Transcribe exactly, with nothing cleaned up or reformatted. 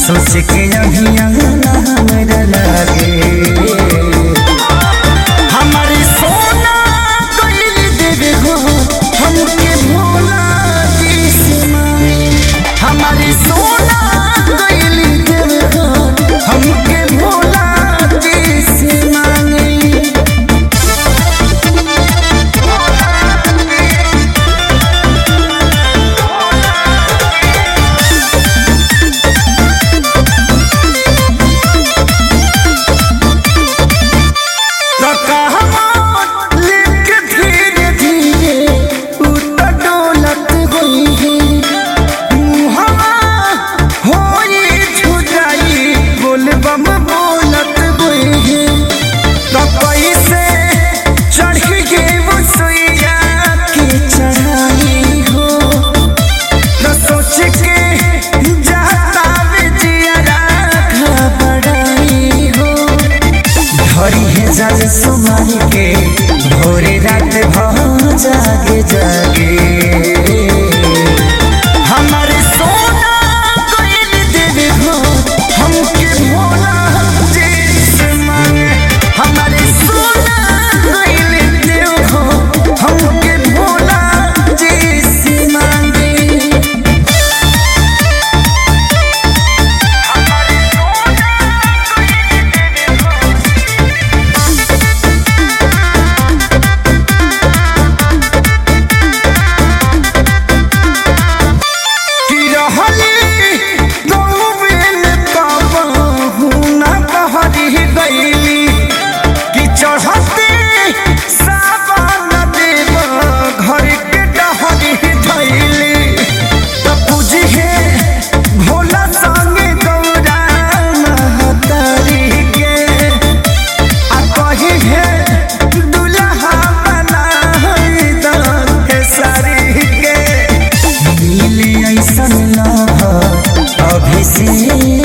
सोच के अभिया हमरा लागे हमारी सोना गइल देवे हो हमके भोला जी से मांगे हमारी सोना गइल देवे हो हमके भोला जी से मांगे सुमारी के भोरे रात भ जागे जागे हमारे सोना गइल देवे हो हमके भोला जी से मांगे हमारे सोना गइल देवे हो हमके भोला जी से मांगे अभी से